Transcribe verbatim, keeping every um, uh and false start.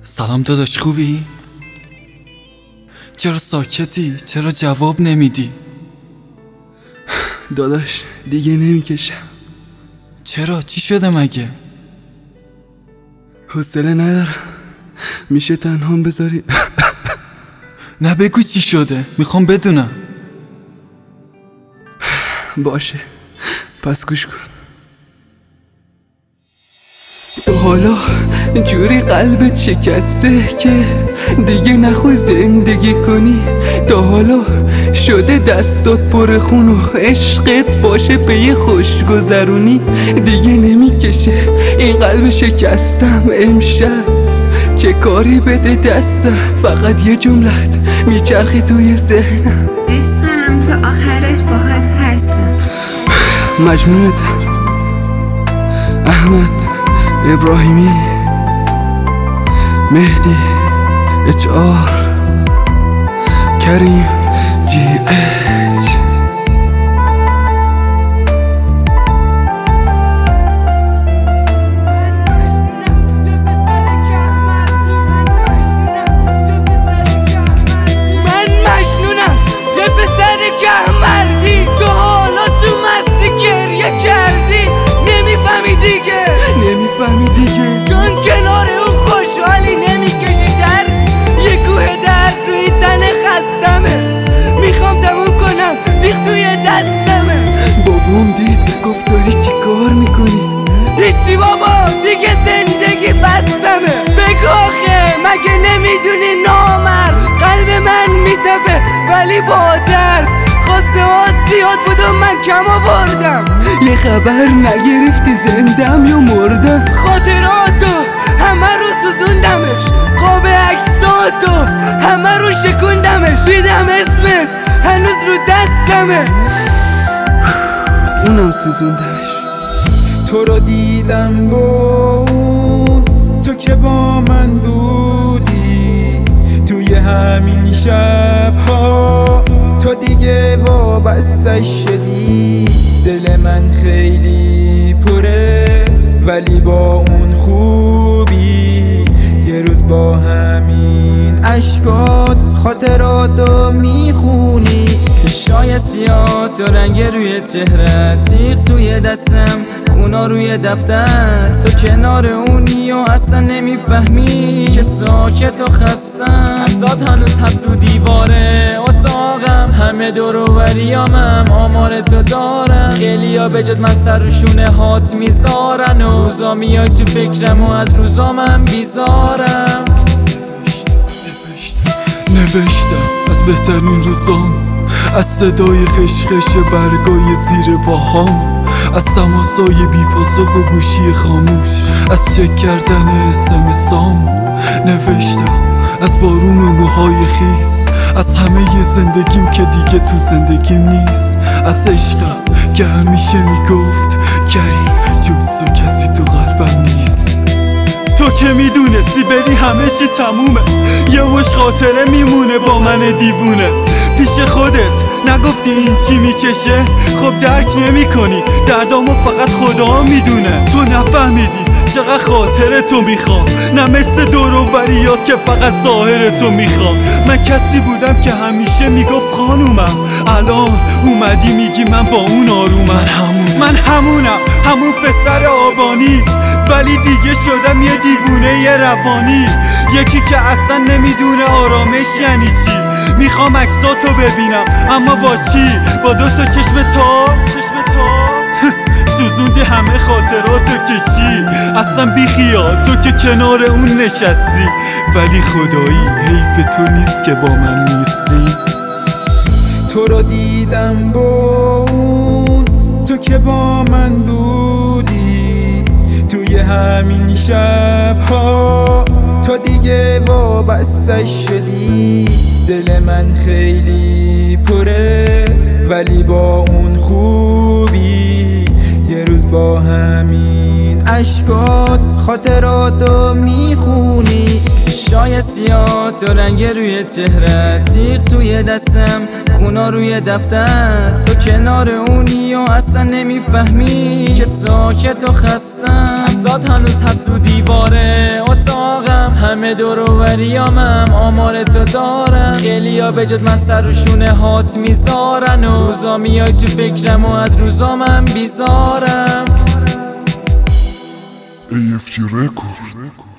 سلام داداش، خوبی؟ چرا ساکتی؟ چرا جواب نمیدی؟ داداش دیگه نمیکشم. چرا؟ چی شده مگه؟ حوصله ندارم. میشه تنهام بذاری؟ نه بگو چی شده، میخوام بدونم. باشه پس گوش کن. تو حالا جوری قلبت شکسته که دیگه نخوای زندگی کنی. تا حالا شده دستات پر خون و عشقت باشه به یه خوشگذرونی. دیگه نمیکشه این قلب شکستم امشب. چه کاری بده دستم، فقط یه جملت میچرخی توی ذهنم. عشقم تا آخرش باهات هستم. مجنونتم. احمد ابراهیمی، مهدی اچ آر، کریم جی اچ. من مجنونم یه پسر گهمردی. تو حالا تو مستی گریه کردی. نمیفهمی دیگه نمیفهمی دیگه چون کنار اون خوشحالی نمیکشی. در یه کوه درد روی تن خستمه. میخوام تموم کنم دیخ توی دستمه. بابام دید گفت داری چی کار میکنی؟ هیچی بابا دیگه زندگی بستمه. بگو آخه مگه نمیدونی نامرد قلب من میتپه ولی با درد. خواسته هات زیاد بود و من کم آوردم. یه خبر نگرفتی زندم یا مردم. خاطراتو همه رو سوزوندمش. قاب عکساتو همه رو شکوندمش. دیدم اسمت هنوز رو دستمه. اونم سوزوندش. تو رو دیدم با اون تو که با من بودی توی همین شبها. تو دیگه وابسته شدی. دل من خیلی پره ولی با اون خوبی. یه روز با همین عشقات خاطراتو میخونی. شای سیاه تو رنگ روی چهره، تیغ توی دستم، خونا روی دفتر. تو کنار اونی و اصلا نمیفهمی که ساکت و خستم. عکسات هنوز هست تو دیواره اتاقم. همه دور و بریامم آمار تو دارم. خیلی ها به جز من سر و شونه هات میذارن و روزا میای تو فکرم و از روزا من بیزارم. نوشتم از بهترین روزام، از صدای خشخش برگای زیر پاهام، از تماسای بی پاسخ و گوشی خاموش، از چک کردن اسمسام. نوشتم از بارون و موهای خیس، از همه زندگیم که دیگه تو زندگیم نیست، از عشقم که همیشه میگفت کریم جز تو کسی تو قلبم نیست. تو که میدونستی بری همه چی تمومه. یه مش خاطره میمونه با من دیوونه. پیش خودت نگفتی این چی میکشه؟ خب درک نمی کنی دردامو فقط خدا میدونه. تو نفهمیدی چقدر خاطر تو میخوام، نه مثل دوروبریات که فقط ظاهر تو میخوام. من کسی بودم که همیشه میگفت خانومم، الان اومدی میگی من با اون آرومم. من همون من همونم همون پسر آبانی، ولی دیگه شدم یه دیوونه یه روانی. یکی که اصلا نمیدونه آرامش یعنی چی. میخوام عکساتو ببینم اما با چی؟ با دو تا چشم تا چشم تا سوزوندی همه خاطراتو که چی؟ اصلا بی خیال تو که کنار اون نشستی، ولی خدایی حیف تو نیست که با من نیستی. تو رو دیدم با اون تو که با من بودی توی همین شبها. تو دیگه وابسته شدی. دل من خیلی پره ولی با اون خوبی. یه روز با همین عشقات خاطراتو میخونی. شای سیاه تو رنگ روی چهره، تیغ توی دستم، خونا روی دفتر. تو کنار اونی و اصلا نمیفهمی که ساکت و خستم. عکسات هنوز هست تو دیواره اتاقم. همه دوروریامم آمار تو دارم، خیلی ها به جز من سر رو شونه هات میذارن و روزا میای تو فکرم و از روزا من بیزارم. ای اف جی Record